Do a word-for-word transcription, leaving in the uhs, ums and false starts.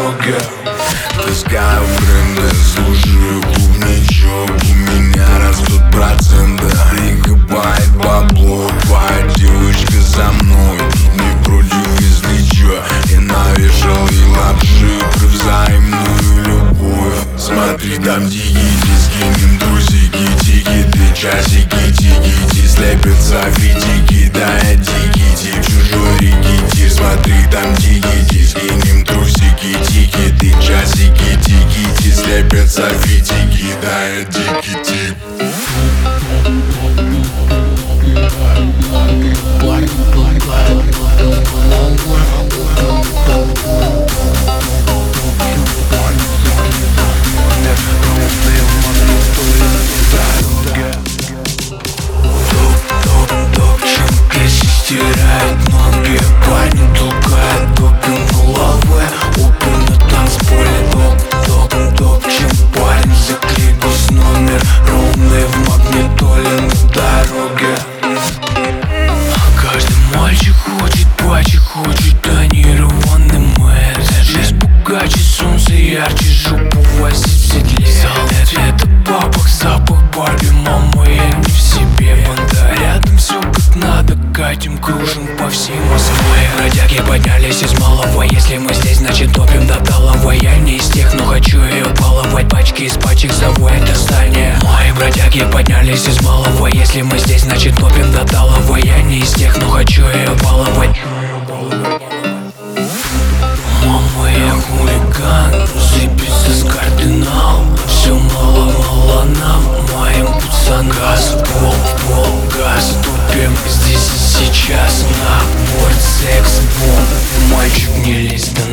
дороге. Таскаю бренды, слушаю клубничок. У меня растут проценты и копает бабло. Твоя девочка за мной, не против, если чё. Я навешал ей лапши про взаимную любовь. Смотри, там дикити, скинем трусики, тикеты, часики, тикити, слепятся фитики, да я дикити, в чужой рикити. Смотри, там дикити, скинем трусики, тикеты, часики, тикити, слепятся фитики, да я дикити. Стирает ноги, парни толкает топим головы. Опен на танцполе, топ, топ, топчем. Парень закликус номер, ровный в магнитоле на дороге. Каждый мальчик хочет пачек, хочет тонированный мэр. Жизнь богаче, солнце ярче, жопу возить в седле. Это бабах, запах Барби, мама, я не в себе. Банда рядом, все как надо, катим, кружим по всей Москве. Бродяги поднялись из малого, если мы здесь, значит топим до талого. Я не из тех, но хочу ее баловать, пачки из пачек заводят до здания. Мои бродяги поднялись из малого, если мы здесь, значит топим до талого. Я не из тех, но хочу ее баловать. Мама, я хулиган, сыпется с кардинал. Все мало-мало нам, моим пацанам. Газ в пол, в пол, газ, тупим здесь и сейчас. На борт секс-бомб, мальчик не лезь до